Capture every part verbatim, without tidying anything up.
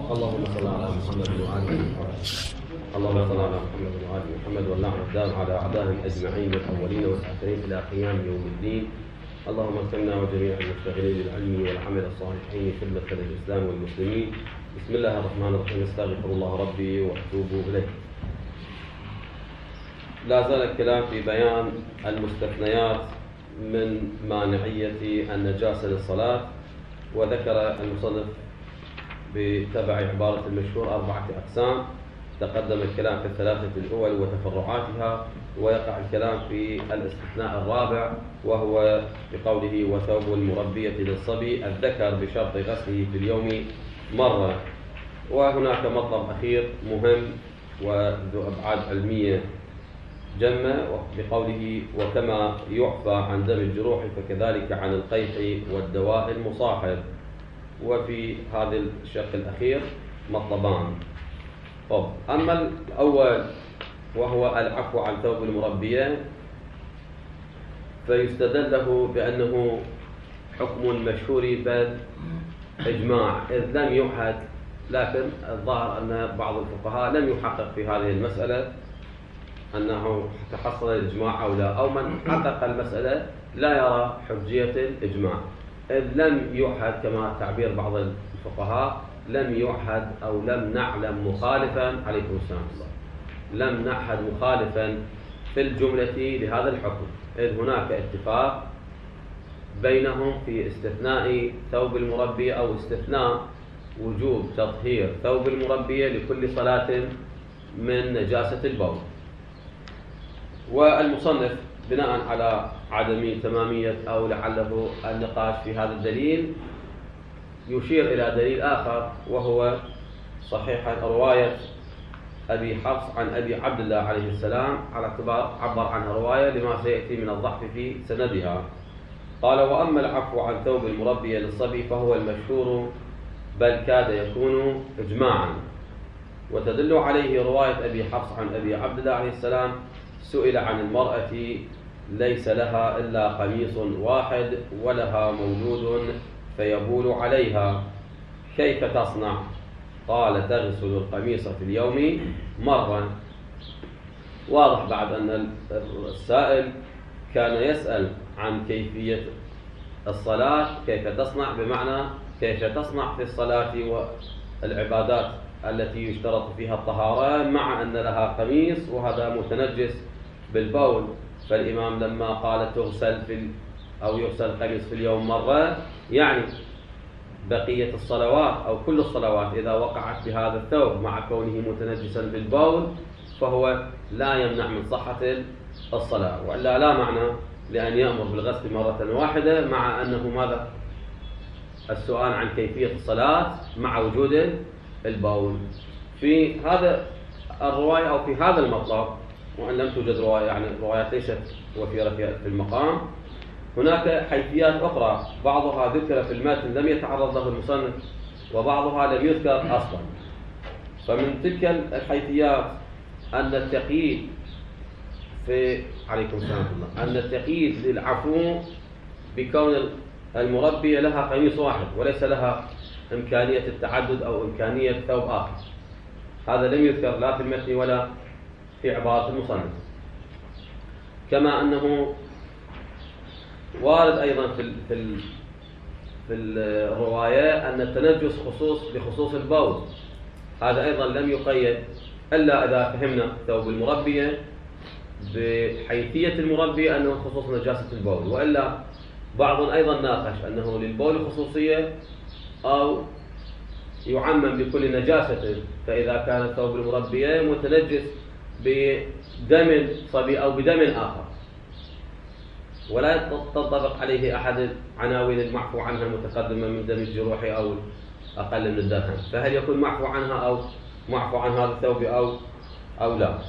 اللهم صل على محمد وعلى محمد. اللهم صل على محمد وعلى محمد واللعنة الدائمة على أعدائهم أجمعين الأولين والآخرين إلى قيام يوم الدين. اللهم اغفرنا وجميع المشتغلين بالعلم والعمل الصالحين في خدمة الإسلام والمسلمين. بسم الله الرحمن الرحيم. استغفر الله ربي وأتوب إليه. لا زال الكلام في بيان المستثنيات من مانعية النجاسة للصلاة، وذكر المصنف بتبع عبارة المشهور أربعة أقسام. تقدم الكلام في الثلاثة الأول وتفرعاتها، ويقع الكلام في الاستثناء الرابع وهو بقوله وثوب المربية للصبي الذكر بشرط غسله في اليوم مرة. وهناك مطلب أخير مهم وذو أبعاد علمية جمة بقوله وكما يعفى عن دم الجروح فكذلك عن القيح والدواء المصاحب. وفي هذا الشق الأخير مطلبان. طب أما الأول وهو العفو عن ثوب المربية، فيستدل له بأنه حكم مشهور بل إجماع، إذ لم يعهد، لكن الظاهر أن بعض الفقهاء لم يحقق في هذه المسألة أنه تحصل الإجماع أو لا، أو من حقق المسألة لا يرى حجية الإجماع، إذ لم يعهد كما تعبير بعض الفقهاء لم يعهد أو لم نعلم مخالفا عليكم السلام الله لم نعهد مخالفا في الجملة لهذا الحكم، إذ هناك اتفاق بينهم في استثناء ثوب المربية أو استثناء وجوب تطهير ثوب المربية لكل صلاة من نجاسة البول. والمصنف بناء على عدم تمامية أو لعله النقاش في هذا الدليل يشير إلى دليل آخر، وهو صحيح رواية أبي حفص عن أبي عبد الله عليه السلام، على اعتبار عبر عنها رواية لما سيأتي من الضعف في سندها. قال وأما العفو عن ثوب المربية للصبي فهو المشهور بل كاد يكون إجماعا. وتدل عليه رواية أبي حفص عن أبي عبد الله عليه السلام سئل عن المرأة ليس لها إلا قميص واحد ولها مولود فيبول عليها كيف تصنع؟ قال تغسل القميص في اليوم مرة. واضح بعد أن السائل كان يسأل عن كيفية الصلاة كيف تصنع، بمعنى كيف تصنع في الصلاة والعبادات التي يشترط فيها الطهارة، مع أن لها قميص وهذا متنجس بالبول. فالإمام لما قال تغسل في أو يغسل القميص في اليوم مرة، يعني بقية الصلوات أو كل الصلوات إذا وقعت بهذا الثوب مع كونه متنجسا بالبول فهو لا يمنع من صحة الصلاة، وإلا لا معنى لأن يأمر بالغسل مرة واحدة مع أنه ماذا؟ السؤال عن كيفية الصلاة مع وجود البول. في هذا الرواية أو في هذا المطلب، وأن لم توجد رواية يعني روايات ليست وفيرة في المقام، هناك حيثيات أخرى بعضها ذكر في المتن لم يتعرض له المصنف وبعضها لم يذكر أصلا. فمن تلك الحيثيات أن التقييد في عليكم السلام الله أن التقييد للعفو بكون المربية لها قميص واحد وليس لها إمكانية التعدد أو إمكانية ثوب آخر، هذا لم يذكر لا في المتن ولا في عبارة المصنف. كما أنه وارد أيضا في في في الرواية أن التنجس خصوص بخصوص البول، هذا أيضا لم يقيد إلا إذا فهمنا ثوب المربية بحيثية المربية أنه خصوص نجاسة البول، وإلا بعض أيضا ناقش أنه للبول خصوصية أو يعمم بكل نجاسة، فإذا كان ثوب المربية متنجس بدم صبي أو بدم آخر ولا تنطبق عليه أحد عناوين المعفو عنها المتقدمة من دم الجروح أو أقل من الدرهم، فهل يكون معفو عنها أو معفو عن هذا الثوب أو أو لا؟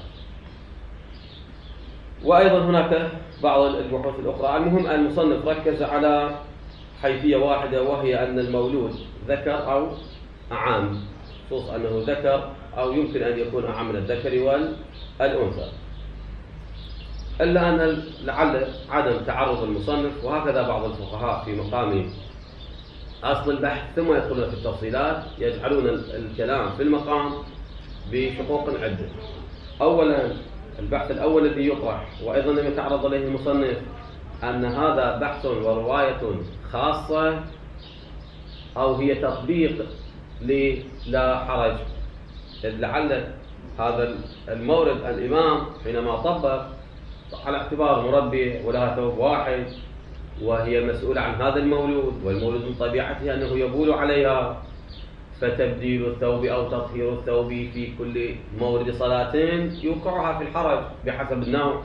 وأيضا هناك بعض البحوث الأخرى. المهم المصنف ركز على حيثية واحدة، وهي أن المولود ذكر أو أعام، خصوص أنه ذكر أو يمكن أن يكون أعم من الذكر والأنثى، إلا أن لعل عدم تعرض المصنف، وهكذا بعض الفقهاء في مقام أصل البحث ثم يدخلون في التفصيلات، يجعلون الكلام في المقام بشقوق عدة. أولا البحث الأول الذي يطرح وأيضا لم يتعرض إليه المصنف أن هذا بحث ورواية خاصة أو هي تطبيق للا حرج، إذ لعل هذا المورد الإمام حينما طبق على اعتبار مربي ولها ثوب واحد وهي مسؤولة عن هذا المولود، والمولود من طبيعته أنه يبول عليها، فتبديل الثوب أو تطهير الثوب في كل مورد صلاة يوقعها في الحرج بحسب النوع،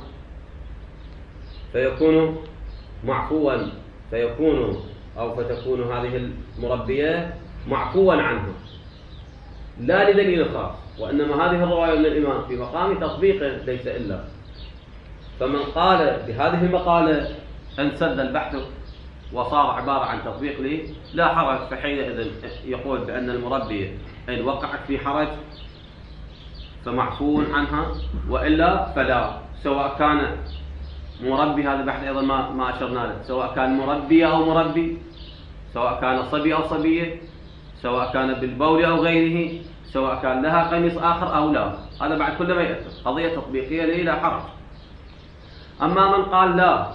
فيكون معفوا فيكون أو فتكون هذه المربية معفوا عنها لا لدليل خاص، وإنما هذه الرواية من الإمام في مقام تطبيق ليس إلا. فمن قال بهذه المقالة انسد البحث وصار عبارة عن تطبيق لي لا حرج، فحينئذ يقول بأن المربية إن وقعت في حرج فمعفو عنها، وإلا فلا، سواء كان مربي، هذا البحث أيضا ما ما أشرنا له، سواء كان مربي أو مربي، سواء كان صبي أو صبية، سواء كان بالبول أو غيره، سواء كان لها قميص آخر أو لا، هذا بعد كل ما يأثر، قضية تطبيقية لي لا حرج. أما من قال لا،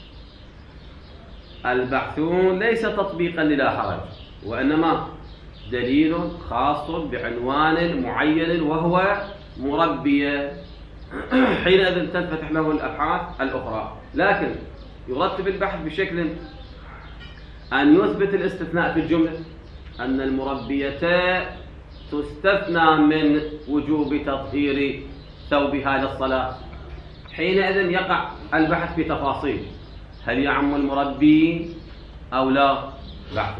البحث ليس تطبيقا للا حرج، وإنما دليل خاص بعنوان معين وهو مربية، حينئذ تنفتح له الأبحاث الأخرى، لكن يرتب البحث بشكل أن يثبت الاستثناء في الجملة، أن المربية تستثنى من وجوب تطهير ثوبها للصلاة، حينئذ يقع البحث في تفاصيل، هل يعم المربي أو لا؟ بحث.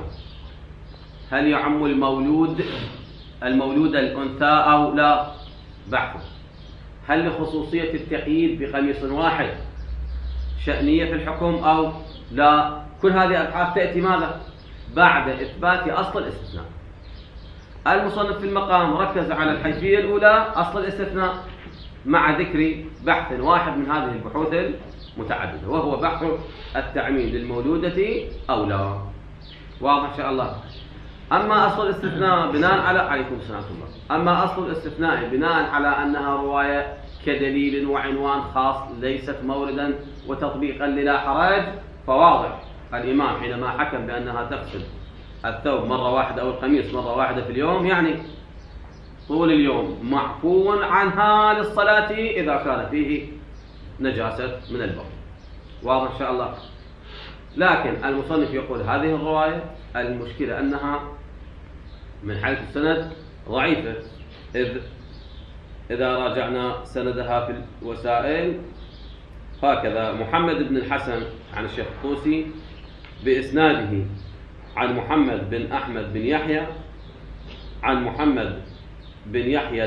هل يعم المولود المولود الأنثى أو لا؟ بحث. هل لخصوصية التقييد بقميص واحد شأنية في الحكم أو لا؟ كل هذه الأبحاث تأتي ماذا؟ بعد إثبات أصل الاستثناء. المصنف في المقام ركز على الحيثية الأولى أصل الاستثناء مع ذكر بحث واحد من هذه البحوث المتعددة، وهو بحث التعميم للمولودة أو لا. واضح إن شاء الله. أما أصل الاستثناء بناء على عليكم السلام الله. أما أصل الاستثناء بناء على أنها رواية كدليل وعنوان خاص ليست موردا وتطبيقا للا حرج، فواضح الإمام حينما حكم بأنها تغسل الثوب مرة واحدة أو القميص مرة واحدة في اليوم، يعني طول اليوم معفو عنها للصلاة إذا كان فيه نجاسة من البول. واضح إن شاء الله. لكن المصنف يقول هذه الرواية المشكلة أنها من حيث السند ضعيفة، إذ إذا راجعنا سندها في الوسائل هكذا: محمد بن الحسن عن الشيخ الطوسي بإسناده عن محمد بن أحمد بن يحيى عن محمد بن يحيى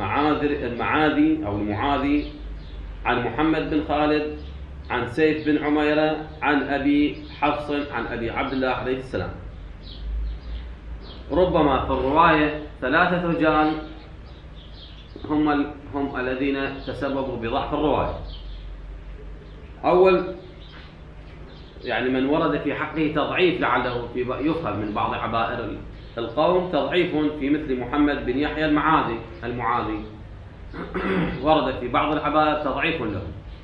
المعاذي أو المعاذي عن محمد بن خالد عن سيف بن عميرة عن أبي حفص عن أبي عبد الله عليه السلام. ربما في الرواية ثلاثة رجال هم هم الذين تسببوا بضعف الرواية. أول يعني من ورد في حقه تضعيف لعله في يفهم من بعض عبائر القوم تضعيف في مثل محمد بن يحيى المعاذي المعاذي ورد في بعض العبائر تضعيف له،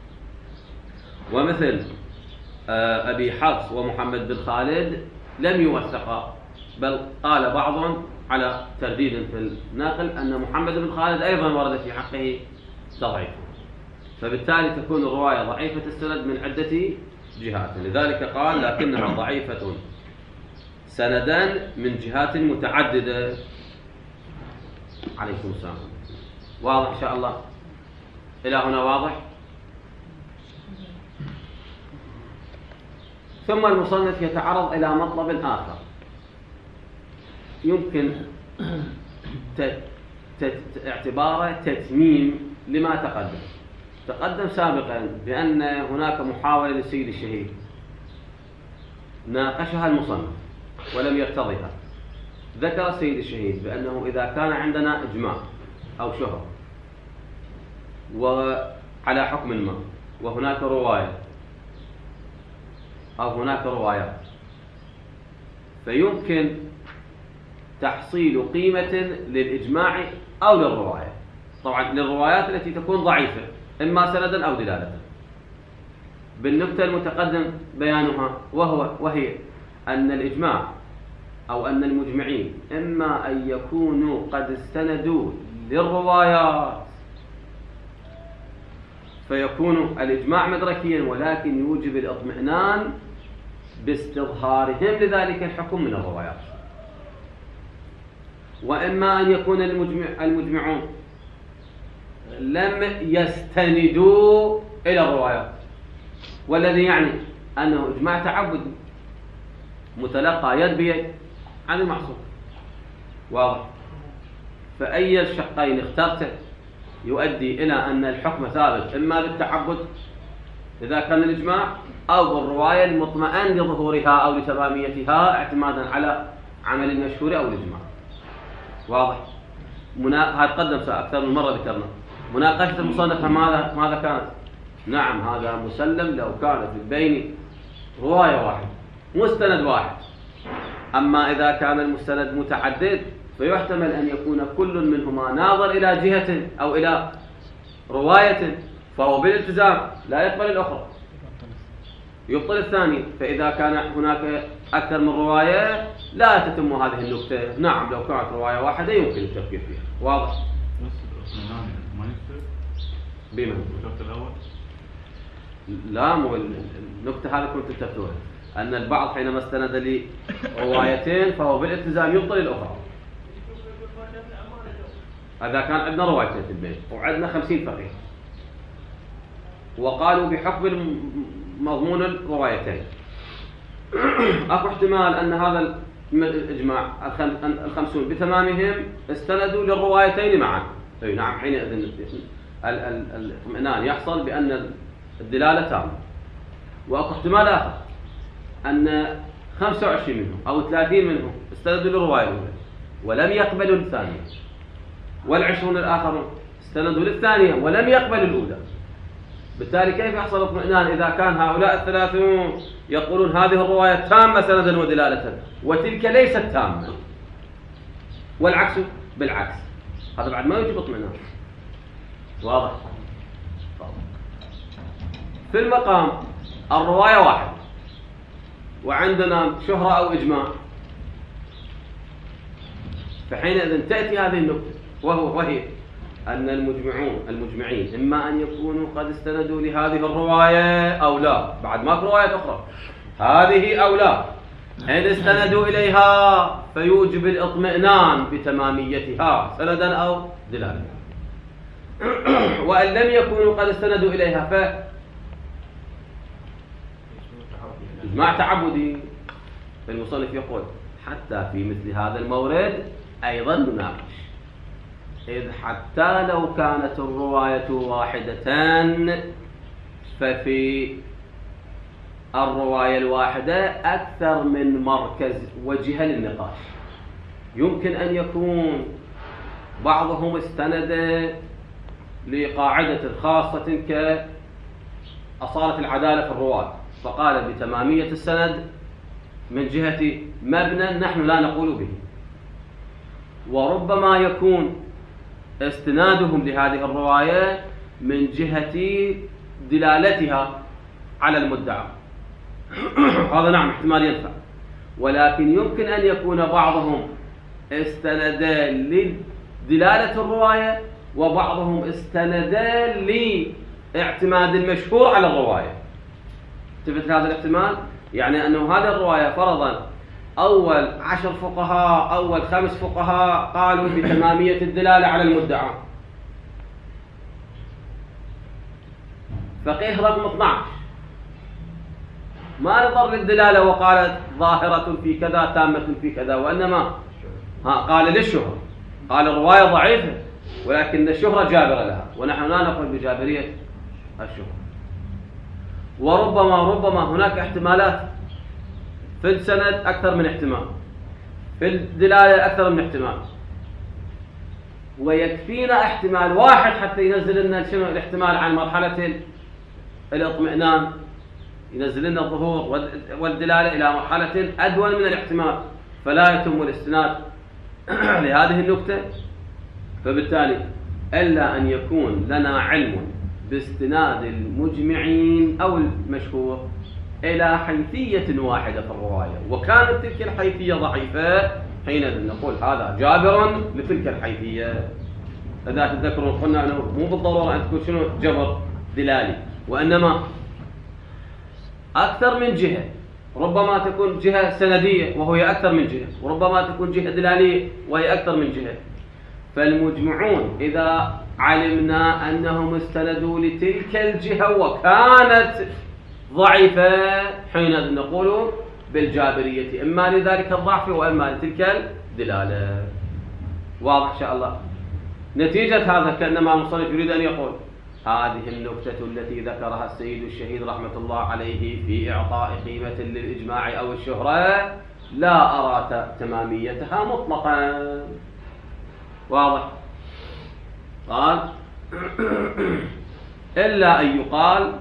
ومثل أبي حفص ومحمد بن خالد لم يوثقا، بل قال بعض على ترديد في الناقل أن محمد بن خالد أيضا ورد في حقه تضعيف، فبالتالي تكون الرواية ضعيفة السند من عدة جهات، لذلك قال لكنها ضعيفة سندا من جهات متعددة. عليكم السلام. واضح إن شاء الله إلى هنا؟ واضح. ثم المصنف يتعرض إلى مطلب آخر يمكن اعتباره تتميم لما تقدم. تقدم سابقا بأن هناك محاولة للسيد الشهيد ناقشها المصنف ولم يرتضها. ذكر السيد الشهيد بأنه إذا كان عندنا إجماع أو شهر وعلى حكم ما، وهناك رواية أو هناك روايات، فيمكن تحصيل قيمة للإجماع أو للرواية. طبعا للروايات التي تكون ضعيفة إما سندا أو دلالة. بالنكتة المتقدم بيانها وهو وهي أن الإجماع أو أن المجمعين إما أن يكونوا قد استندوا للروايات فيكون الإجماع مدركيا، ولكن يوجب الاطمئنان باستظهارهم لذلك الحكم من الروايات، وإما أن يكون المجمع المجمعون لم يستندوا إلى الروايات، والذي يعني أنه إجماع تعبدي متلقى يد بيد عن المعصوم. واضح؟ فأي الشقين اخترته يؤدي إلى أن الحكم ثابت إما بالتعبد إذا كان الإجماع أو بالرواية المطمئن لظهورها أو لتماميتها اعتمادا على عمل المشهور أو الإجماع. واضح؟ منا... هذا قدم أكثر من مرة ذكرنا. مناقشة المصنف ماذا ماذا كانت؟ نعم هذا مسلم لو كانت بين رواية واحدة مستند واحد. أما إذا كان المستند متعدد فيحتمل أن يكون كل منهما ناظر إلى جهة أو إلى رواية فهو بالالتزام لا يقبل الأخرى يبطل الثاني. فإذا كان هناك أكثر من رواية لا تتم هذه النكتة. نعم لو كانت رواية واحدة يمكن التفكير فيها. واضح؟ بمن؟ لا مو النكتة هذه كنت تتفتوها أن البعض حينما استند لروايتين فهو بالالتزام يبطل الأخرى. هذا كان عندنا روايتين في البيت وعندنا خمسين فقيه وقالوا بحكم مضمون الروايتين أكو احتمال أن هذا الإجماع الخمسون بتمامهم استندوا للروايتين معا. أي نعم حينئذ الاطمئنان يحصل بأن الدلالة تامة. وأكو احتمال آخر أن خمسة وعشرين منهم أو ثلاثين منهم استندوا للرواية الأولى ولم يقبلوا الثانية، والعشرون الآخرون استندوا للثانية ولم يقبلوا الأولى. بالتالي كيف يحصل اطمئنان إذا كان هؤلاء الثلاثون يقولون هذه الرواية تامة سندا ودلالة وتلك ليست تامة، والعكس بالعكس؟ هذا بعد ما يجب اطمئنان. واضح؟ في المقام الرواية واحد وعندنا شهرة أو إجماع، فحينئذ تأتي هذه النقطة وهو وهي أن المجمعون المجمعين إما أن يكونوا قد استندوا لهذه الرواية أو لا، بعد ما في روايات أخرى هذه أو لا، إن استندوا إليها فيوجب الاطمئنان بتماميتها سندا أو دلالة. وأن لم يكونوا قد استندوا إليها ف إجماع تعبدي. المصنف يقول حتى في مثل هذا المورد أيضا نناقش، إذ حتى لو كانت الرواية واحدة ففي الرواية الواحدة أكثر من مركز وجهة للنقاش. يمكن أن يكون بعضهم استند لقاعدة خاصة كأصالة العدالة في الرواة فقال بتمامية السند من جهة مبنى نحن لا نقول به، وربما يكون استنادهم لهذه الرواية من جهة دلالتها على المدعى. هذا نعم احتمال ينفع، ولكن يمكن أن يكون بعضهم استند لدلالة الرواية وبعضهم استند لاعتماد المشهور على الرواية. تفت هذا الاحتمال؟ يعني أنه هذه الرواية فرضا أول عشر فقهاء أول خمس فقهاء قالوا بتمامية الدلالة على المدعى، فقيه رقم اثني عشر ما نظر للدلالة وقالت ظاهرة في كذا تامة في كذا، وإنما ها قال للشهرة، قال الرواية ضعيفة ولكن الشهرة جابرة لها، ونحن لا نقول بجابرية الشهرة. وربما ربما هناك احتمالات في السند أكثر من احتمال، في الدلالة أكثر من احتمال، ويكفينا احتمال واحد حتى ينزل لنا شنو الاحتمال عن مرحلة الاطمئنان ينزل لنا الظهور والدلالة إلى مرحلة أدون من الاحتمال، فلا يتم الاستناد لهذه النكتة. فبالتالي إلا أن يكون لنا علم باستناد المجمعين أو المشهور إلى حيثية واحدة في الرواية، وكانت تلك الحيثية ضعيفة، حينئذ نقول هذا جابر لتلك الحيثية. إذا تذكرون قلنا أنه مو بالضرورة أن تكون شنو جبر دلالي، وإنما أكثر من جهة، ربما تكون جهة سندية وهي أكثر من جهة، وربما تكون جهة دلالية وهي أكثر من جهة. فالمجمعون إذا علمنا أنهم استندوا لتلك الجهة وكانت ضعيفة، حينئذ نقول بالجابرية، إما لذلك الضعف وإما لتلك الدلالة. واضح إن شاء الله؟ نتيجة هذا كأنما المصنف يريد أن يقول هذه النكتة التي ذكرها السيد الشهيد رحمة الله عليه في إعطاء قيمة للإجماع أو الشهرة لا أرى تماميتها مطلقا. واضح؟ قال إلا أن يقال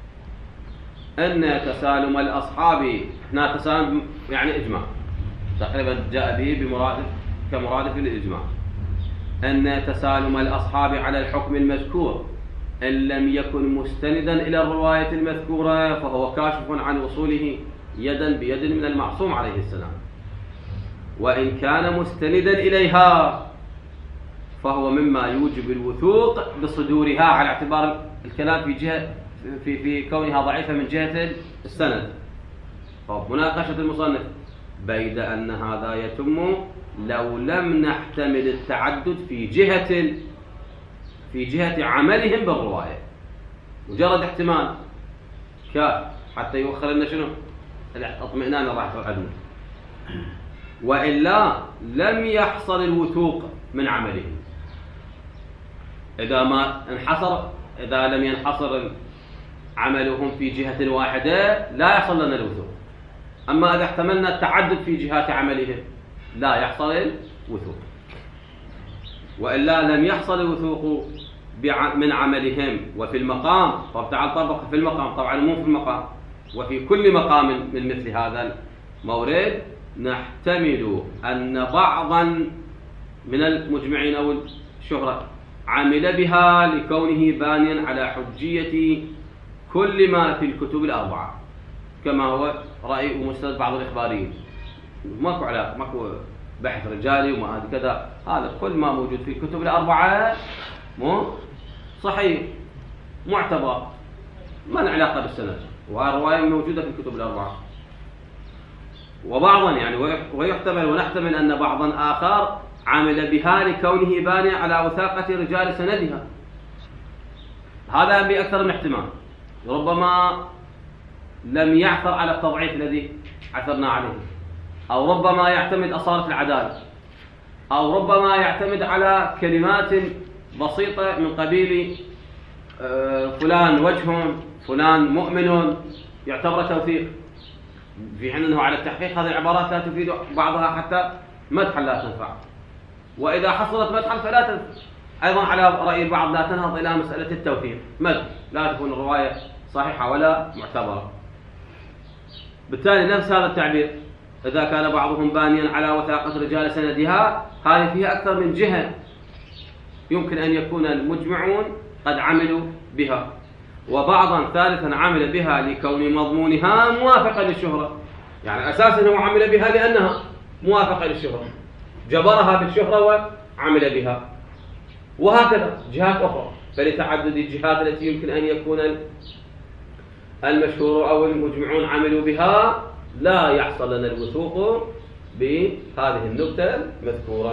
أن تسالم الأصحاب، هنا تسالم يعني إجماع، تقريبا جاء به بمرادف كمرادف للإجماع، أن تسالم الأصحاب على الحكم المذكور إن لم يكن مستندا إلى الرواية المذكورة فهو كاشف عن وصوله يدا بيد من المعصوم عليه السلام، وإن كان مستندا إليها فهو مما يوجب الوثوق بصدورها، على اعتبار الكلام في جهة في في كونها ضعيفة من جهة السند. مناقشة المصنف بيد أن هذا يتم لو لم نحتمل التعدد في جهة في جهة عملهم بالرواية، مجرد احتمال كاف حتى يوخر لنا شنو الاطمئنان الراحة والعدم، وإلا لم يحصل الوثوق من عملهم. إذا ما انحصر إذا لم ينحصر عملهم في جهة واحدة لا يحصل لنا الوثوق، أما إذا احتملنا التعدد في جهات عملهم لا يحصل الوثوق، وإلا لم يحصل الوثوق من عملهم. وفي المقام، طب تعال طبق في المقام، طبعا مو في المقام، وفي كل مقام من مثل هذا المورد نحتمل أن بعضا من المجمعين أو الشهرة عمل بها لكونه بانيا على حجية كل ما في الكتب الأربعة، كما هو رأي ومستند بعض الإخباريين. ماكو علاقة، ماكو بحث رجالي وما هذا كذا، هذا كل ما موجود في الكتب الأربعة مو صحيح معتبر، ما له علاقة بالسند، والرواية موجودة في الكتب الأربعة. وبعضا يعني ويحتمل ونحتمل أن بعضا آخر عمل بها لكونه باني على وثاقة رجال سندها، هذا بأكثر من احتمال. ربما لم يعثر على التضعيف الذي عثرنا عليه، أو ربما يعتمد أصالة العدالة، أو ربما يعتمد على كلمات بسيطة من قبيل فلان وجه فلان مؤمن يعتبر توثيق، في حين أنه على التحقيق هذه العبارات لا تفيد بعضها حتى مدحا لا تنفع، وإذا حصلت مدحا فلا تنفع أيضا على رأي البعض، لا تنهض إلى مسألة التوثيق، مدح لا تكون الرواية صحيحة ولا معتبرة. بالتالي نفس هذا التعبير، إذا كان بعضهم بانيا على وثاقة رجال سندها، هذه فيها أكثر من جهة يمكن أن يكون المجمعون قد عملوا بها، وبعضا ثالثا عمل بها لكون مضمونها موافقة للشهرة، يعني أساسا هو عمل بها لأنها موافقة للشهرة، جبرها بالشهرة وعمل بها، وهكذا جهات أخرى. فلتعدد الجهات التي يمكن أن يكون المشهور أو المجمعون عملوا بها لا يحصل لنا الوثوق بهذه النكتة المذكورة.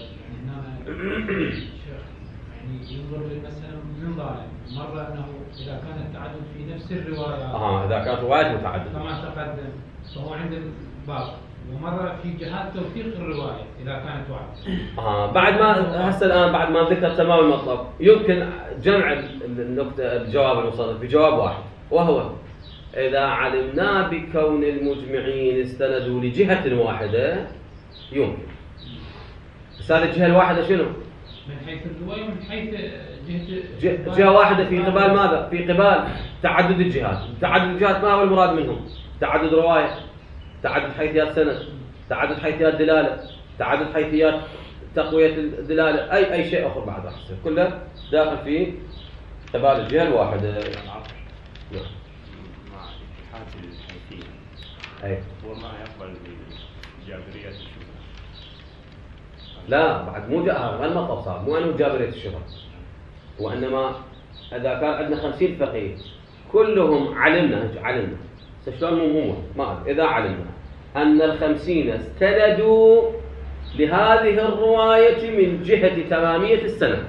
يعني ينظر للمسألة من ظالم، مرة أنه إذا كان التعدد في نفس الرواية آه إذا كانت رواية متعددة كما تقدم فهو عند الباب، ومرة في جهات توثيق الرواية إذا كانت واحدة. آه بعد ما هسه الآن بعد ما ذكر تمام المطلب يمكن جمع النكتة الجواب المصنف بجواب واحد، وهو إذا علمنا بكون المجمعين استندوا لجهة واحدة يمكن. بس هذه الجهة الواحدة شنو؟ من حيث الرواية ومن حيث جهة جهة واحدة في قبال ماذا؟ في قبال تعدد الجهات. تعدد الجهات ما هو المراد منهم؟ تعدد رواية، تعدد حيثيات سند، تعدد حيثيات دلالة، تعدد حيثيات تقوية الدلالة، أي أي شيء آخر بعد أحسن كله داخل في قبال الجهة الواحدة. مع اتحاد الحيثية أي هو ما يقبل بجابرية الشبهة. لا بعد مو جاء غير مطلب صار مو أنه جابرية الشبهة، وإنما إذا كان عندنا خمسين فقيه كلهم علمنا علمنا شلون مو مو ما إذا علمنا أن الخمسين استندوا لهذه الرواية من جهة تمامية السند،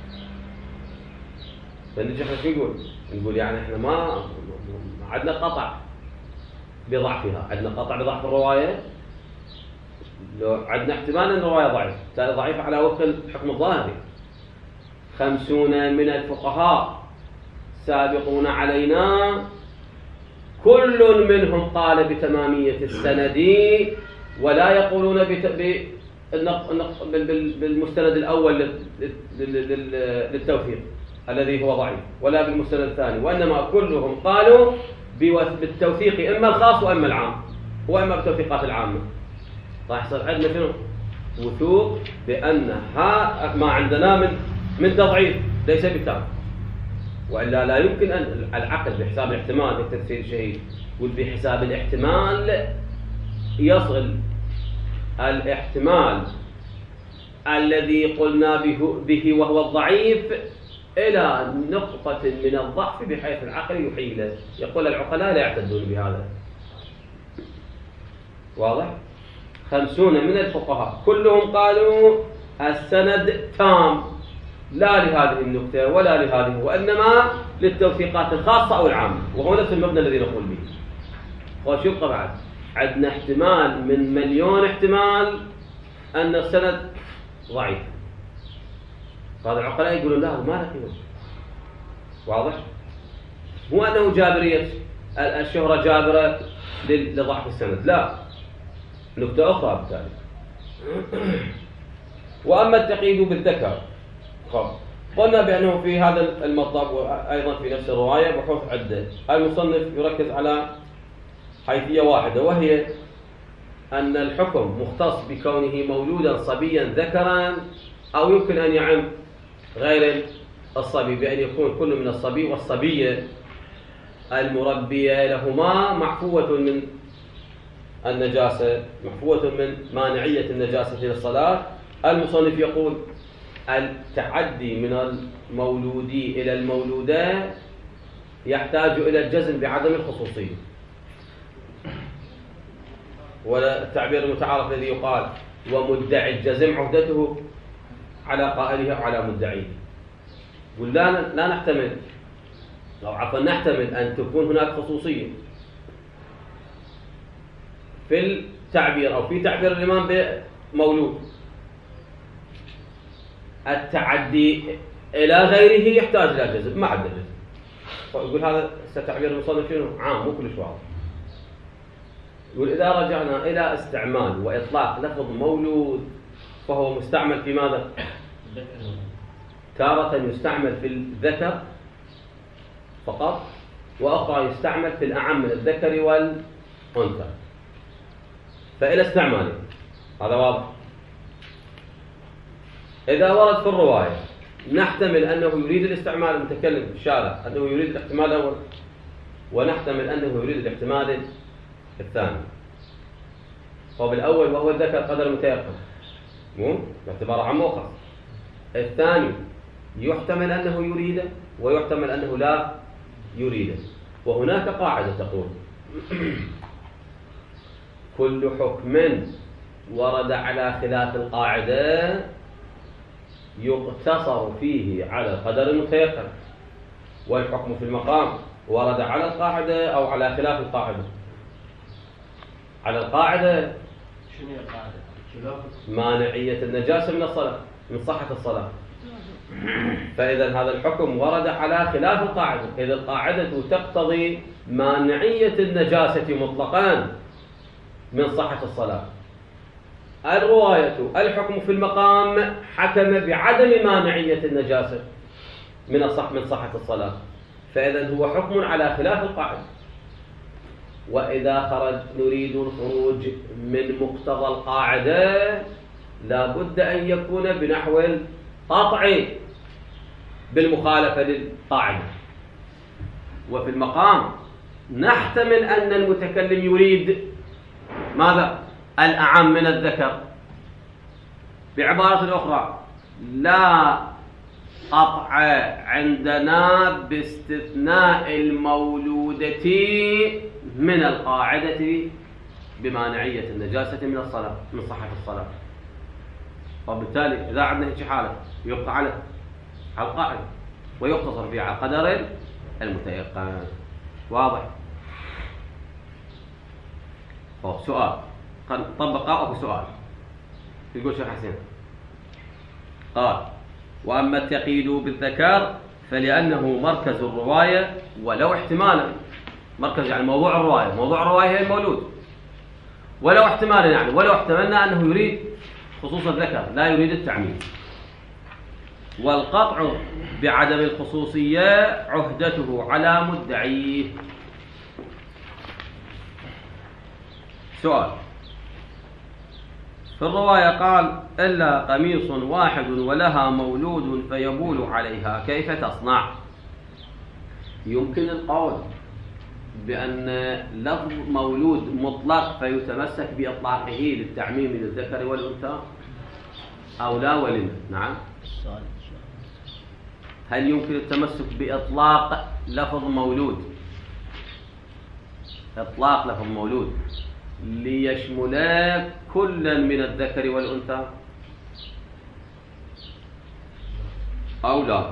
فنجي احنا شو نقول؟ نقول يعني احنا ما عندنا قطع بضعفها، عندنا قطع بضعف الرواية، لو عندنا احتمال ان الرواية ضعيفة ضعيفة على وفق الحكم الظاهري. خمسون من الفقهاء سابقون علينا كل منهم قال بتمامية السند ولا يقولون بالمستند الأول للتوثيق الذي هو ضعيف ولا بالمستند الثاني، وإنما كلهم قالوا بالتوثيق إما الخاص وإما العام وإما بالتوثيقات العامة. راح يصير عندنا شنو؟ وثوق بأن ها ما عندنا من من تضعيف ليس بتام، وإلا لا يمكن أن العقل بحساب الاحتمال لتفسير الشهيد وبحساب الاحتمال يصل الاحتمال الذي قلنا به, به وهو الضعيف إلى نقطة من الضعف بحيث العقل يحيله. يقول العقلاء لا يعتدون بهذا. واضح؟ خمسون من الفقهاء كلهم قالوا السند تام لا لهذه النكتة ولا لهذه، وإنما للتوثيقات الخاصة أو العامة، وهو نفس المبنى الذي نقول به. وش يبقى بعد؟ عندنا احتمال من مليون احتمال أن السند ضعيف. هذا العقلاء يقولون لا ما له قيمة. واضح؟ مو أنه جابرية الشهرة جابرة لضعف السند، لا، نكتة أخرى بالتالي. وأما التقييد بالذكر، خب قلنا بأنه في هذا المطلب وأيضا في نفس الرواية بحوث عدة. المصنف يركز على حيثية واحدة، وهي أن الحكم مختص بكونه مولودا صبيا ذكرا، أو يمكن أن يعم غير الصبي بأن يكون كل من الصبي والصبية المربية لهما معفوة من النجاسة، معفوة من مانعية النجاسة للصلاة. المصنف يقول التعدي من المولودي إلى المولودة يحتاج إلى الجزم بعدم الخصوصية، ولا التعبير المتعارف الذي يقال ومدعي الجزم عهدته على قائله وعلى مدعيه. ولا لا نحتمل أو عفوا نحتمل أن تكون هناك خصوصية في التعبير أو في تعبير الإمام بمولود. التعدي إلى غيره يحتاج إلى جزم، ما عدا جزم. يقول هذا تعبير المصنف شنو؟ عام مو كلش واضح. يقول إذا رجعنا إلى استعمال وإطلاق لفظ مولود فهو مستعمل في ماذا؟ تارة يستعمل في الذكر فقط، وأخرى يستعمل في الأعم من الذكر والأنثى. فإلى استعماله هذا واضح. إذا ورد في الرواية نحتمل أنه يريد الاستعمال المتكلم الشارع أنه يريد الاحتمال الأول، ونحتمل أنه يريد الاحتمال الثاني. وبالأول وهو الذكر قدر متيقن مو باعتبار عام وخاص. الثاني يحتمل أنه يريده ويحتمل أنه لا يريده. وهناك قاعدة تقول كل حكم ورد على خلاف القاعدة يقتصر فيه على القدر المتيقن، والحكم في المقام ورد على القاعدة أو على خلاف القاعدة. على القاعدة شنو هي القاعدة؟ مانعية النجاسة من الصلاة، من صحة الصلاة. فإذا هذا الحكم ورد على خلاف القاعدة، إذا القاعدة تقتضي مانعية النجاسة مطلقا من صحة الصلاة. الرواية الحكم في المقام حكم بعدم مانعية النجاسة من الصح من صحة الصلاة، فإذا هو حكم على خلاف القاعدة. وإذا خرج نريد الخروج من مقتضى القاعدة لا بد أن يكون بنحو القطع بالمخالفة للقاعدة. وفي المقام نحتمل أن المتكلم يريد ماذا؟ الأعم من الذكر. بعبارة أخرى لا قطع عندنا باستثناء المولودة من القاعدة بمانعية النجاسة من الصلاة من صحة الصلاة. وبالتالي إذا عندنا هيك حالة يبقى على على القاعدة ويقتصر فيها على قدر المتيقن. واضح؟ أو سؤال طبق أو سؤال يقول شيخ حسين قال: وأما التقييد بالذكر فلأنه مركز الرواية ولو احتمالا. مركز يعني موضوع الرواية، موضوع الرواية هي المولود، ولو احتمالا يعني ولو احتملنا أنه يريد خصوص الذكر لا يريد التعميم. والقطع بعدم الخصوصية عهدته على مدعيه. سؤال: في الرواية قال: إلا قميص واحد ولها مولود فيبول عليها كيف تصنع؟ يمكن القول بأن لفظ مولود مطلق فيتمسك بإطلاقه للتعميم للذكر والأنثى أو لا ولم؟ نعم. هل يمكن التمسك بإطلاق لفظ مولود إطلاق لفظ مولود ليشمل كلا من الذكر والأنثى أو لا؟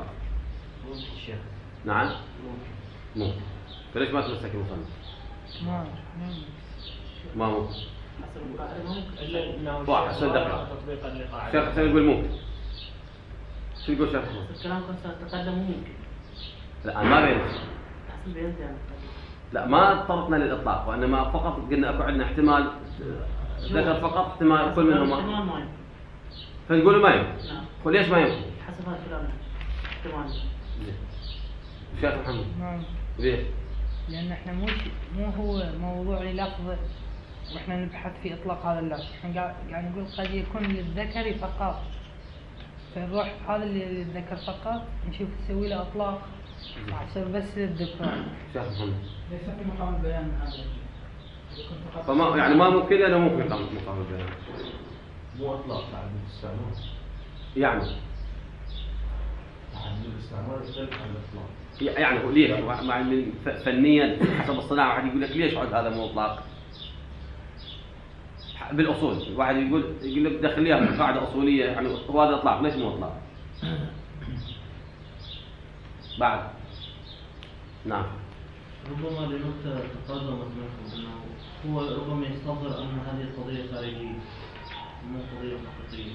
نعم ممكن. فليش ما تمسك المصنف؟ ما ما ممكن. حسب القاعدة ممكن. واحد صدق. تطبيقا للقاعدة. شيخ حسين يقول ممكن. شو يقول شيخ حسين؟ الكلام كان تقدم ممكن. لا ما بين. أحسن بينت يعني. لا ما طرقنا للإطلاق، وإنما فقط قلنا أكو عندنا احتمال ذكر فقط احتمال كل منهما. احتمال ما يمكن. فتقولوا ما يمكن. نعم. وليش ما يمكن؟ حسب هذا الكلام احتمال. شيخ محمد. نعم. ليش؟ لأن احنا مو مو هو موضوع للفظ واحنا نبحث في إطلاق هذا اللفظ، احنا قاعد يعني نقول قد يكون للذكر فقط، فنروح هذا اللي للذكر فقط نشوف نسوي له إطلاق يصير بس للذكر. شيخ محمد. ليس في مقام البيان هذا. فما يعني ما ممكن أنا ممكن مقام مقام البيان. مو اطلاق تعديل الاستعمال. يعني. تعديل الاستعمال يختلف عن الاطلاق. يعني هو ليش مع فنيا حسب الصناعة واحد يقول لك ليش عد هذا مو إطلاق؟ بالأصول واحد يقول يقول لك دخليها من قاعدة أصولية يعني هو هذا إطلاق ليش مو إطلاق؟ بعد. نعم. ربما لنقطة تقدمت منكم أنه هو ربما يستظهر أن هذه القضية خارجية مو قضية حقيقية.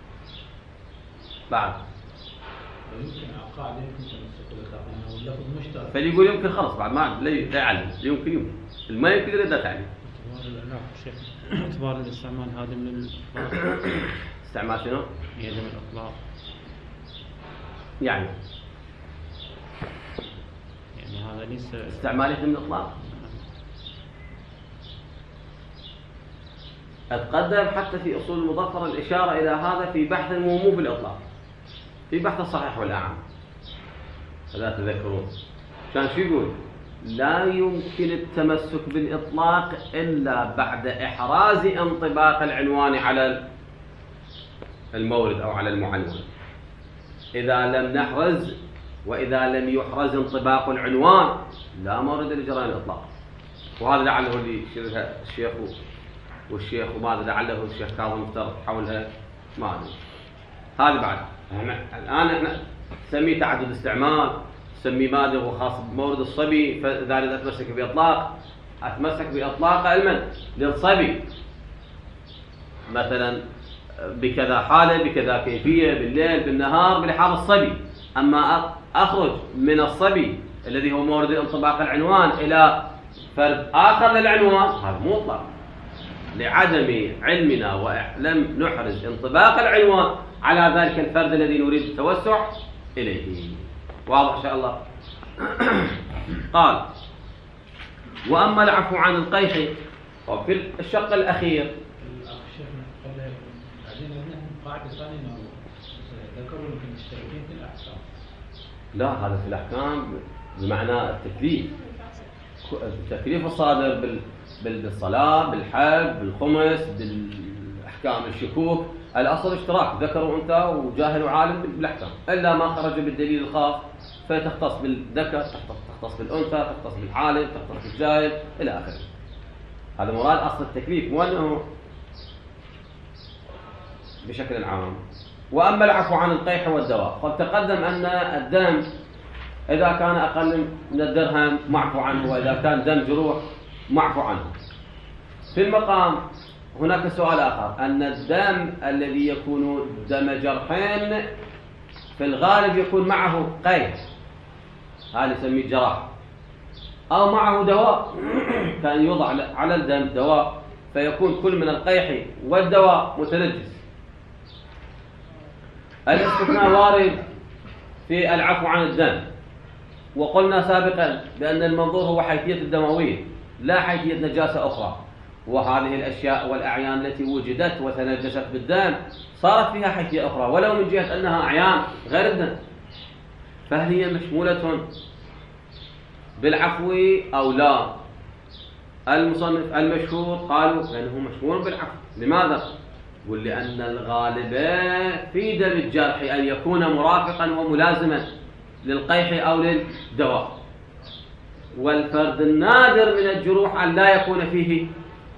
بعد. يمكن القاعدة يمكن تمسك بالإطلاق لأنه اللفظ مشترك. فاللي يقول يمكن خلاص بعد ما لا لا يعلم يمكن يمكن ما يمكن لا تعلم. لا شيخ اعتبار الاستعمال هذا من الإطلاق. استعمال شنو؟ هي من الإطلاق. يعني. يعني هذا ليس استعمالية من الإطلاق. أتقدم حتى في أصول المظفر الإشارة إلى هذا في بحث مو مو بالإطلاق. في بحث الصحيح والأعم. فلا تذكرون. كان شو يقول؟ لا يمكن التمسك بالإطلاق إلا بعد إحراز انطباق العنوان على المورد أو على المعنون. إذا لم نحرز وإذا لم يحرز انطباق العنوان لا مورد لجريان الإطلاق. وهذا لعله اللي يشيرها الشيخ والشيخ وماذا لعله الشيخ كاظم مفترض حولها ما أدري. هذا بعد احنا الآن احنا نسميه تعدد استعمال، نسميه ماذا هو خاص بمورد الصبي، فذلك أتمسك بإطلاق أتمسك بإطلاق المن للصبي مثلا بكذا حالة بكذا كيفية بالليل بالنهار بلحاظ الصبي. أما أخرج من الصبي الذي هو مورد انطباق العنوان إلى فرد آخر للعنوان هذا مو إطلاق. لعدم علمنا ولم نحرز انطباق العنوان على ذلك الفرد الذي نريد التوسع إليه. واضح إن شاء الله؟ قال: وأما العفو عن القيح. وفي الشق الأخير الأخ شيخنا قال بعدين لهم قاعدة ثانية إنه ذكروا يمكن مشتركين في الأحكام. لا، هذا في الأحكام بمعنى التكليف. التكليف الصادر بال بالصلاة، بالحج، بالخمس، بالأحكام الشكوك، الأصل اشتراك ذكر وأنثى وجاهل وعالم بالأحكام، إلا ما خرج بالدليل الخاص فتختص بالذكر، تختص بالأنثى، تختص بالعالم، تختص بالجاهل إلى آخره. هذا مراد أصل التكليف، مو أنه بشكل عام. وأما العفو عن القيح والدواء، قد تقدم أن الدم إذا كان أقل من الدرهم معفو عنه، وإذا كان دم جروح معفو عنه. في المقام هناك سؤال آخر، أن الدم الذي يكون دم جرحين في الغالب يكون معه قيح، هذا نسميه جراح، أو معه دواء، كان يوضع على الدم دواء فيكون كل من القيح والدواء متنجس. الاستثناء وارد في العفو عن الدم، وقلنا سابقا بأن المنظور هو حيثية الدموية لا حيثية نجاسة أخرى، وهذه الأشياء والأعيان التي وجدت وتنجست بالدم صارت فيها حيثية أخرى، ولو من جهة أنها أعيان غير الدم، فهل هي مشمولة بالعفو أو لا؟ المصنف المشهور قالوا أنه مشمول بالعفو. لماذا؟ يقول لأن الغالب في دم الجرح أن يكون مرافقا وملازما للقيح أو للدواء، والفرد النادر من الجروح أن لا يكون فيه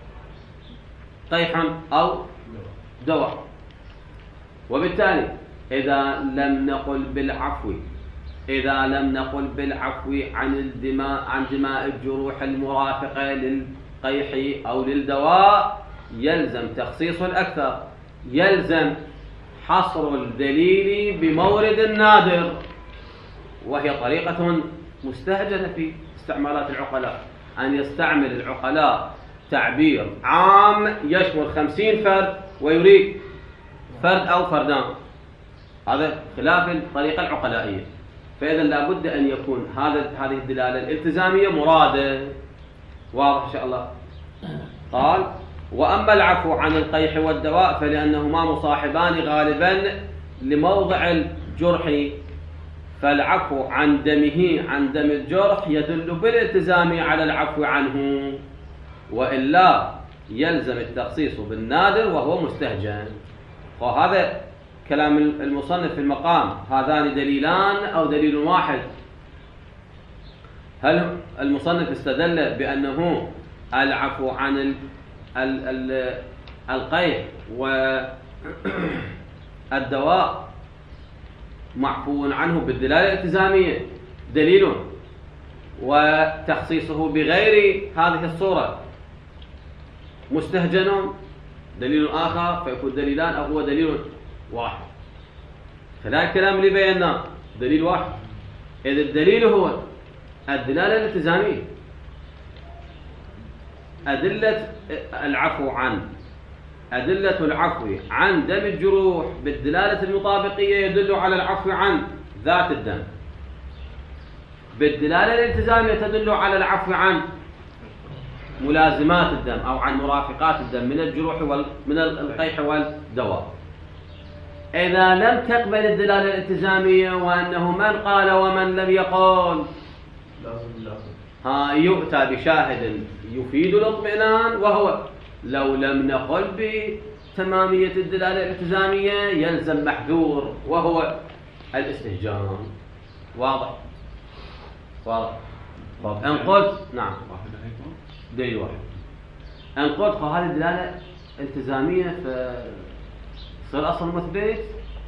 قيح أو دواء. وبالتالي إذا لم نقل بالعفو إذا لم نقل بالعفو عن الدماء عن دماء الجروح المرافقة للقيح أو للدواء، يلزم تخصيص الأكثر، يلزم حصر الدليل بمورد النادر، وهي طريقة مستهجنة في استعمالات العقلاء، أن يستعمل العقلاء تعبير عام يشمل خمسين فرد ويريد فرد أو فردان، هذا خلاف الطريقة العقلائية. فإذا لابد أن يكون هذا هذه الدلالة الالتزامية مرادة. واضح إن شاء الله؟ قال: وأما العفو عن القيح والدواء فلأنهما مصاحبان غالبا لموضع الجرح، فالعفو عن دمه عن دم الجرح يدل بالالتزام على العفو عنه، وإلا يلزم التخصيص بالنادر وهو مستهجن. وهذا كلام المصنف في المقام، هذان دليلان أو دليل واحد؟ هل المصنف استدل بأنه العفو عن ال ال ال القيح والدواء معفو عنه بالدلالة الالتزامية دليل، وتخصيصه بغير هذه الصورة مستهجن دليل آخر، فيكون دليلان أو هو دليل واحد؟ فلا الكلام اللي بيناه دليل واحد، إذا الدليل هو الدلالة الالتزامية. أدلة العفو عن أدلة العفو عن دم الجروح بالدلالة المطابقية يدل على العفو عن ذات الدم، بالدلالة الالتزامية تدل على العفو عن ملازمات الدم أو عن مرافقات الدم من الجروح ومن القيح والدواء. إذا لم تقبل الدلالة الالتزامية وأنه من قال ومن لم يقل، لازم لازم ها يؤتى بشاهد يفيد الاطمئنان، وهو لو لم نقل بتمامية الدلالة الالتزامية يلزم محذور وهو الاستهجان. واضح؟ واضح؟ طب أن قلت نعم دليل واحد، أن قلت هذه الدلالة التزامية فصير أصل مثبت.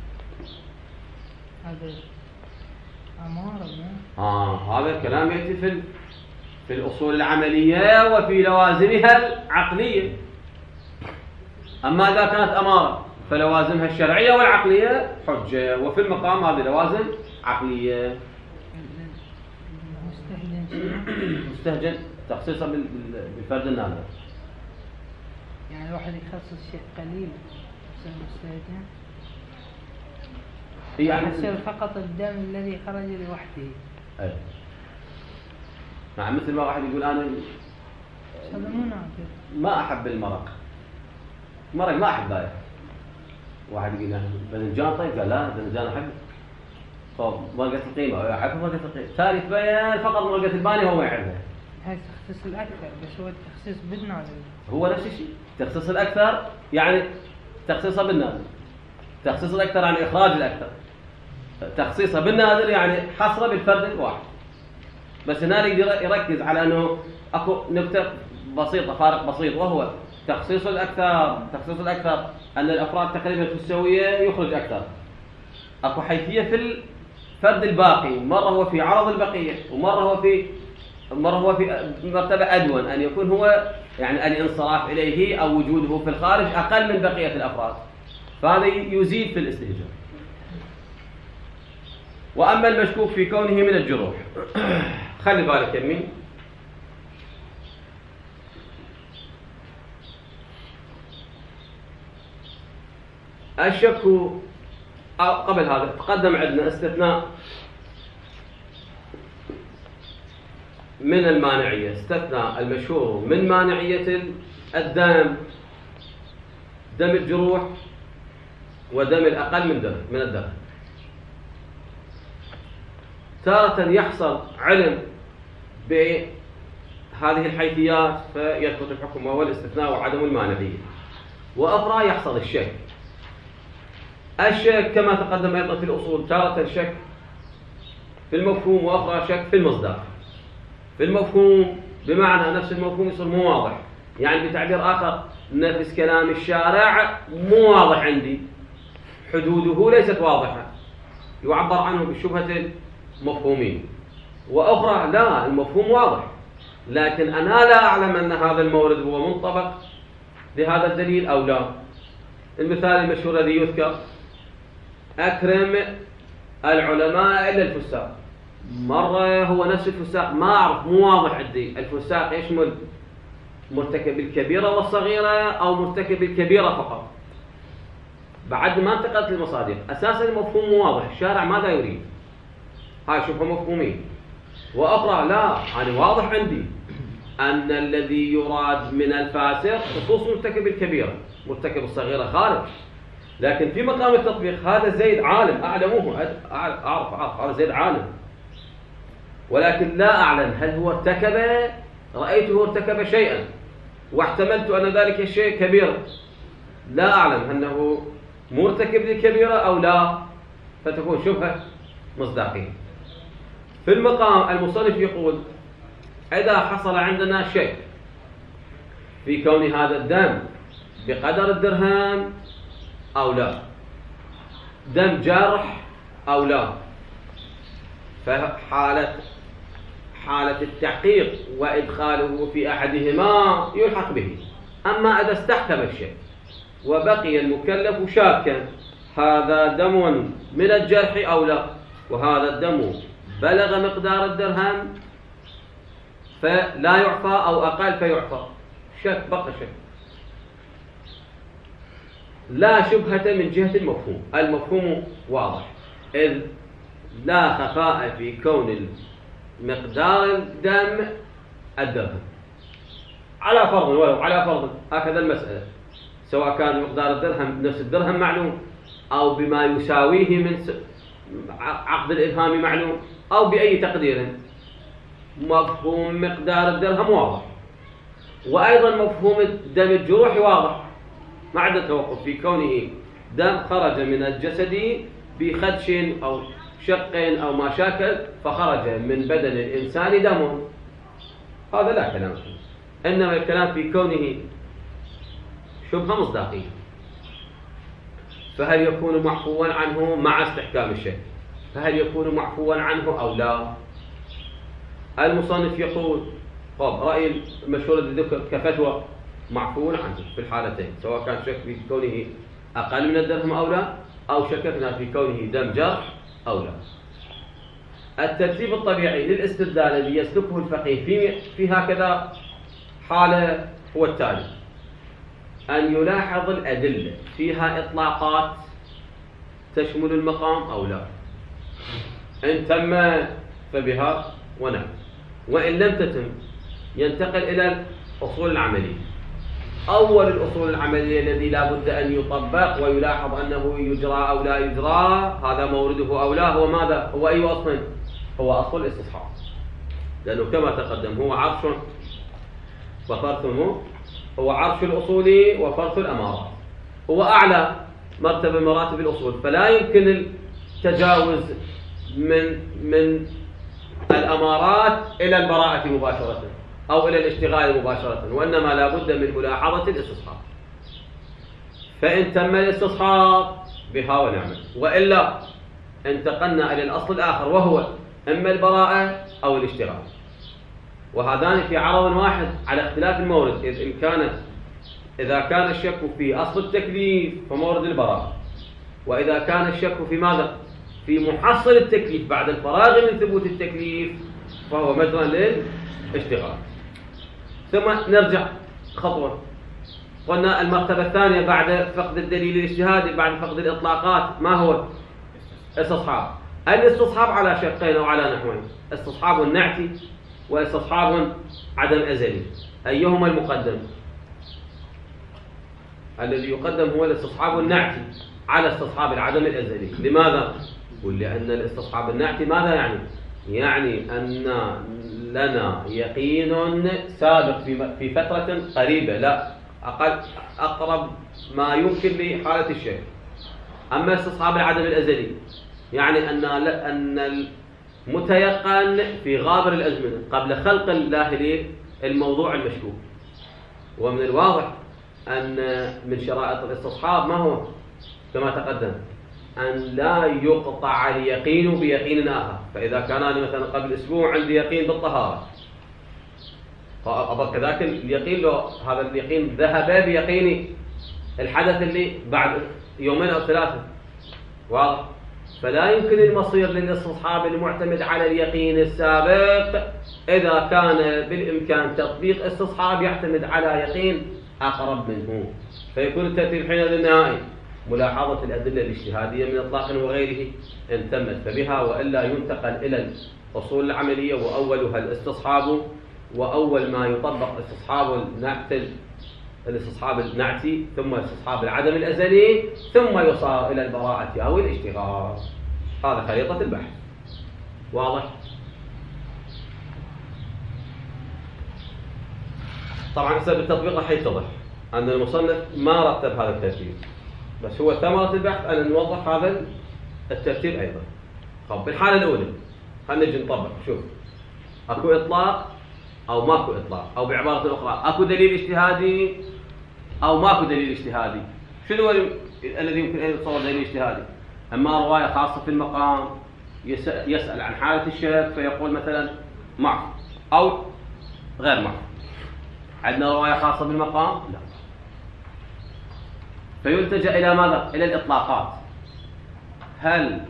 هذا أمارة. آه هذا الكلام يأتي في في الأصول العملية وفي لوازمها العقلية. أما إذا كانت أمارة فلوازمها الشرعية والعقلية حجة، وفي المقام هذه لوازم عقلية. مستهجن مستهجن تخصيصا بالفرد النادر. يعني الواحد يخصص شيء قليل يصير مجتهدين، يعني يصير فقط الدم الذي خرج لوحده. أي نعم، مثل ما واحد يقول أنا هذا مو نافع. ما أحب المرق، مرق ما أحب ذلك. واحد يقول له باذنجان، طيب قال لا باذنجان أحب. طب مرقة القيمة أحب مرقة القيمة. ثالث بيان فقط مرقة الباني هو ما يعرفها. هاي تخصيص الأكثر، بس هو التخصيص بالنازل. هو نفس الشيء، تخصيص الأكثر يعني تخصيصه بالنازل، تخصيص الأكثر يعني إخراج الأكثر، تخصيصه بالنازل يعني حصره بالفرد الواحد. بس هنا يقدر يركز على أنه أكو نكتة بسيطة، فارق بسيط، وهو تخصيص الأكثر. تخصيص الأكثر أن الأفراد تقريبا تساوية يخرج أكثر. أكو حيثية في الفرد الباقي، مرة هو في عرض البقية، ومرة هو في مرة هو في مرتبة أدون، أن يكون هو يعني الانصراف إليه أو وجوده في الخارج أقل من بقية الأفراد، فهذا يزيد في الاستهجان. وأما المشكوك في كونه من الجروح، خلي بالك يمين، الشك قبل هذا تقدم عندنا استثناء من المانعية، استثناء المشهور من مانعية الدم، دم الجروح ودم الأقل من دم من الدم. تارة يحصل علم بهذه الحيثيات فيثبت الحكم وهو الاستثناء وعدم المانعية، وأخرى يحصل الشك. الشك كما تقدم أيضا في الأصول، تارة شك في المفهوم وأخرى شك في المصداق. في المفهوم بمعنى نفس المفهوم يصير مو واضح، يعني بتعبير آخر نفس كلام الشارع مو واضح عندي، حدوده ليست واضحة، يعبر عنه بالشبهة المفهومين. وأخرى لا، المفهوم واضح لكن أنا لا أعلم أن هذا المورد هو منطبق لهذا الدليل أو لا. المثال المشهور الذي يذكر: أكرم العلماء إلا الفساق. مرة هو نفس الفساق ما أعرف، مو واضح عندي الفساق يشمل مرتكب الكبيرة والصغيرة أو مرتكب الكبيرة فقط، بعد ما انتقلت للمصادر. أساسا المفهوم مو واضح، الشارع ماذا يريد؟ هاي شوفها مفهومين. وأخرى لا، أنا واضح عندي أن الذي يراد من الفاسق خصوص مرتكب الكبيرة، مرتكب الصغيرة خارج. لكن في مقام التطبيق هذا زيد عالم، أعلمه، أعرف أعرف هذا زيد عالم، ولكن لا أعلم هل هو ارتكب، رأيته ارتكب شيئا واحتملت أن ذلك الشيء كبير، لا أعلم أنه مرتكب للكبيرة أو لا، فتكون شبهة مصداقية. في المقام المصنف يقول: إذا حصل عندنا شك في كون هذا الدم بقدر الدرهم أو لا، دم جرح أو لا، فحالة حالة التحقيق وإدخاله في أحدهما يلحق به. أما إذا استحكم الشيء وبقي المكلف شاكا هذا دم من الجرح أو لا، وهذا الدم بلغ مقدار الدرهم فلا يعفى أو أقل فيعفى، شك بقى شك، لا شبهة من جهة المفهوم. المفهوم واضح، إذ لا خفاء في كون مقدار الدم الدرهم، على فرض ولو على فرض هكذا المسألة، سواء كان مقدار الدرهم نفس الدرهم معلوم أو بما يساويه من عقد الإبهام معلوم أو بأي تقدير، مفهوم مقدار الدرهم واضح. وأيضا مفهوم دم الجروح واضح، ما عدا توقف في كونه دم خرج من الجسد بخدش أو شق أو ما شاكل فخرج من بدن الإنسان دم، هذا لا كلام فيه. إنما الكلام في كونه شبهة مصداقية، فهل يكون معفوا عنه مع استحكام الشيء؟ فهل يكون معفوا عنه أو لا؟ المصنف يقول: طب رأي المشهور الذكر كفتوى معفو عنه في الحالتين، سواء كان شك في كونه أقل من الدرهم أو لا، أو شككنا في كونه دم جرح أو لا. الترتيب الطبيعي للاستدلال الذي يسلكه الفقيه في في هكذا حالة هو التالي: أن يلاحظ الأدلة فيها إطلاقات تشمل المقام أو لا. إن تم فبها ونعم، وإن لم تتم ينتقل إلى الأصول العملية. أول الأصول العملية الذي لا بد أن يطبق ويلاحظ أنه يجرى أو لا يجرى، هذا مورده أو لا، هو ماذا؟ هو أي أصل؟ هو أصل الاستصحاب، لأنه كما تقدم هو عرش وفرثه، هو عرش الأصول وفرث الأمارات، هو أعلى مرتبة مراتب الأصول، فلا يمكن التجاوز من من الأمارات إلى البراءة مباشرة أو إلى الاشتغال مباشرة، وإنما لا بد من ملاحظة الاستصحاب. فإن تم الاستصحاب بها ونعمة، وإلا انتقلنا إلى الأصل الآخر وهو إما البراءة أو الاشتغال، وهذان في عرض واحد على اختلاف المورد. إذ إن كانت إذا كان الشك في أصل التكليف فمورد البراءة، وإذا كان الشك في ماذا؟ في محصل التكليف بعد الفراغ من ثبوت التكليف فهو مجرى للاشتغال. ثم نرجع خطوة، قلنا المرتبة الثانية بعد فقد الدليل الاجتهادي، بعد فقد الإطلاقات، ما هو؟ استصحاب. الاستصحاب على شقين أو على نحوين: استصحاب نعتي واستصحاب عدم أزلي. أيهما المقدم؟ الذي يقدم هو الاستصحاب النعتي على استصحاب العدم الأزلي. لماذا؟ ولأن الاستصحاب النعتي ماذا يعني؟ يعني أن لنا يقين سابق في في فترة قريبة، لا أقل أقرب ما يمكن لحالة الشك. أما استصحاب العدم الأزلي يعني أن أن المتيقن في غابر الأزمنة قبل خلق الله للموضوع المشكوك. ومن الواضح أن من شرائط الاستصحاب ما هو؟ كما تقدم أن لا يقطع اليقين بيقين آخر. فإذا كان أنا مثلا قبل أسبوع عندي يقين بالطهارة، فأبقى كذاك اليقين له هذا اليقين ذهب بيقين الحدث اللي بعد يومين أو ثلاثة، واضح؟ فلا يمكن المصير للاستصحاب المعتمد على اليقين السابق إذا كان بالإمكان تطبيق استصحاب يعتمد على يقين أقرب منه، فيكون الترتيب حينئذ النهائي ملاحظة الأدلة الاجتهادية من إطلاق وغيره إن تمت فبها، وإلا ينتقل إلى الأصول العملية وأولها الاستصحاب، وأول ما يطبق استصحاب النعتي الاستصحاب النعتي ثم استصحاب العدم الأزلي، ثم يصار إلى البراءة أو الاشتغال. هذا خريطة البحث، واضح؟ طبعا حسب التطبيق راح يتضح أن المصنف ما رتب هذا الترتيب، بس هو ثمرة البحث أن نوضح هذا الترتيب أيضا. طب بالحالة الأولى خلينا نجي نطبق. شوف، أكو إطلاق أو ماكو إطلاق، أو بعبارة أخرى أكو دليل اجتهادي أو ماكو دليل اجتهادي. شنو هو الذي يمكن أن يتصور دليل اجتهادي؟ أما رواية خاصة في المقام يسأل عن حالة الشك فيقول مثلا معه أو غير معه. عندنا رواية خاصة بالمقام؟ لا. فيلتجأ إلى ماذا؟ إلى الإطلاقات. هل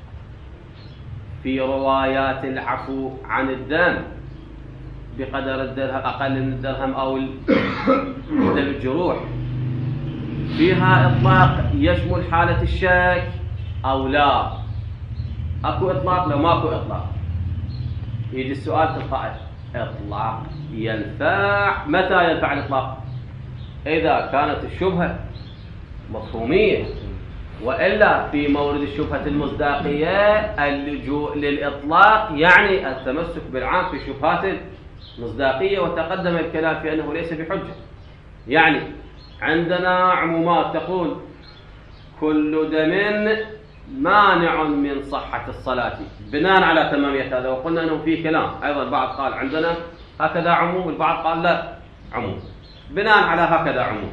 في روايات العفو عن الدم بقدر الدرهم أقل من الدرهم أو دم الجروح فيها إطلاق يشمل حالة الشك أو لا؟ أكو إطلاق؟ لو ماكو إطلاق يجي السؤال تلقائي: إطلاق ينفع. متى ينفع الإطلاق؟ إذا كانت الشبهة مفهومية، وإلا في مورد الشبهة المصداقية اللجوء للإطلاق يعني التمسك بالعام في شبهات المصداقية، وتقدم الكلام في أنه ليس بحجة. يعني عندنا عمومات تقول كل دم مانع من صحة الصلاة بناء على تمامية هذا، وقلنا أنه في كلام أيضا، البعض قال عندنا هكذا عموم والبعض قال لا عموم. بناء على هكذا عموم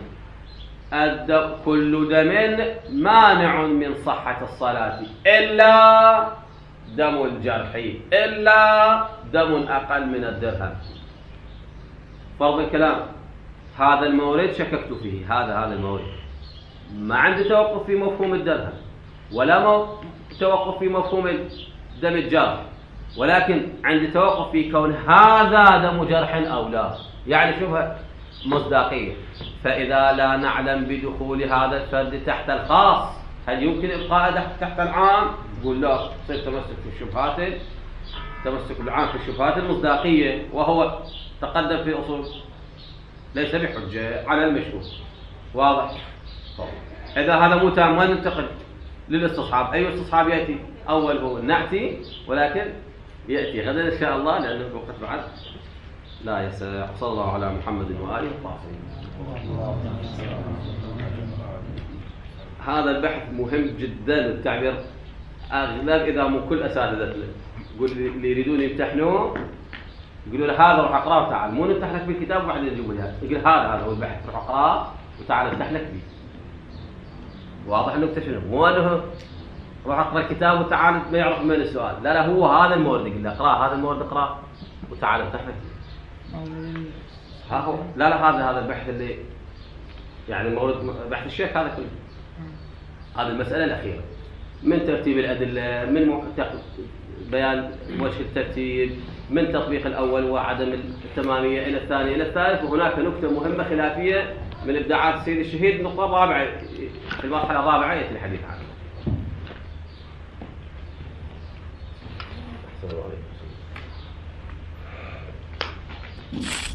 كل دم مانع من صحة الصلاة إلا دم الجرح، إلا دم أقل من الدرهم. فرض الكلام هذا المورد شككت فيه، هذا هذا المورد ما عندي توقف في مفهوم الدرهم ولا توقف في مفهوم دم الجرح، ولكن عندي توقف في كون هذا دم جرح أو لا. يعني شوف مصداقية. فإذا لا نعلم بدخول هذا الفرد تحت الخاص، هل يمكن إبقاءه تحت العام؟ يقول لا، تصير تمسك في الشبهات، تمسك بالعام في الشبهات المصداقية، وهو تقدم في أصول ليس بحجة على المشهور. واضح؟ طبعا. إذا هذا مو تام وين ننتقل للاستصحاب؟ أي استصحاب يأتي؟ أول هو نأتي، ولكن يأتي غدا إن شاء الله لأنه الوقت بعد لا يسع. صلى الله على محمد وآله الطاهرين. هذا البحث مهم جدا. التعبير أغلب إذا مو كل أساتذتنا يقول اللي يريدون يمتحنوه يقولوا له هذا روح اقراه تعال، مو نفتح لك بالكتاب وبعدين نجيب لك. يقول هذا هذا هو البحث، روح اقراه وتعال افتح لك فيه. واضح النكته شنو؟ مو انه روح اقرا الكتاب وتعال ما يعرف من السؤال، لا لا، هو هذا المورد يقول له اقراه، هذا المورد اقراه وتعال افتح لك فيه. ها هو لا لا، هذا هذا البحث اللي يعني مورد بحث الشيخ هذا كله. هذه المساله الاخيره من ترتيب الادله، من بيان وجه الترتيب، من تطبيق الأول وعدم التمامية إلى الثاني إلى الثالث. وهناك نكتة مهمة خلافية من إبداعات السيد الشهيد، النقطة الرابعة في المرحلة الرابعة يأتي الحديث عنها.